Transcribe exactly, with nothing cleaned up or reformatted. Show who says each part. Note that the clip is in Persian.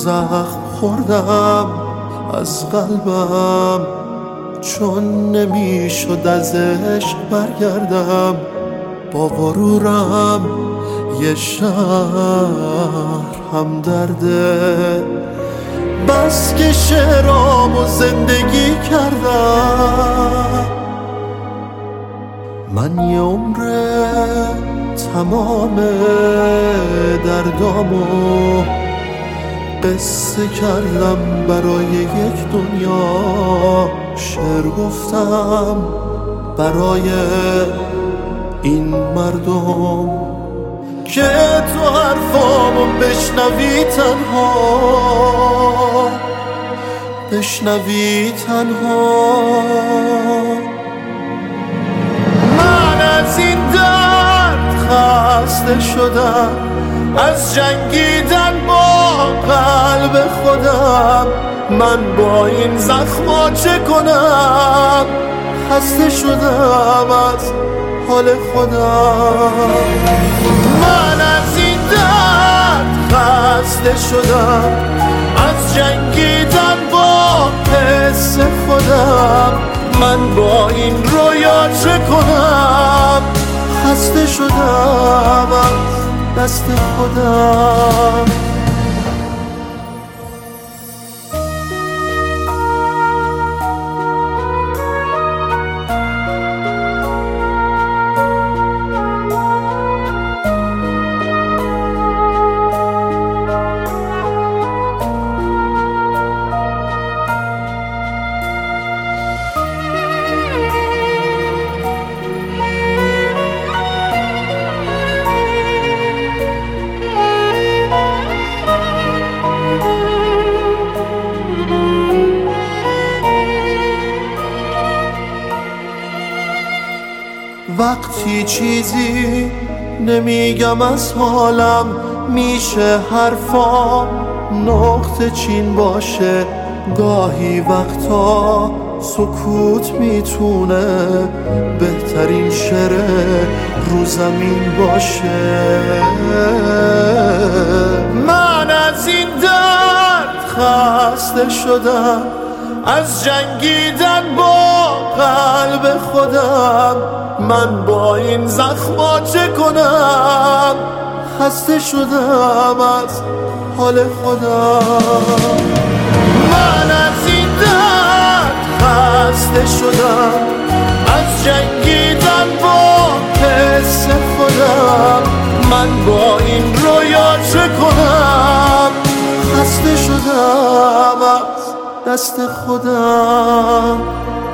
Speaker 1: زخم خوردم از قلبم، چون نمیشد از عشق برگردم. با غرورم یه شهر هم درده، بس که شعرامو زندگی کردم. من یه عمره تمام دردامو قصه کردم برای یک دنیا، شعر گفتم برای این مردم که تو حرفامو بشنوی تنها، بشنوی تنها. من از این درد خسته شدم، از جنگیدن با قلب خودم. من با این زخما چه کنم؟ خسته شدم از حال خودم. من از این درد خسته شدم، از جنگیدن با حس خودم. من با این رویا چه کنم؟ خسته شدم از دست خودم. وقتی چیزی نمیگم از حالم، میشه حرفام نقطه چین باشه. گاهی وقتا سکوت میتونه بهترین شعر رو زمین باشه. من از این درد خسته شدم، از جنگیدن با قلب خودم. من با این زخما چه کنم؟ خسته شدم از حال خودم. من از این درد خسته شدم، از جنگیدن با حس خودم. من با این رویا چه کنم؟ خسته شدم از دست خودم.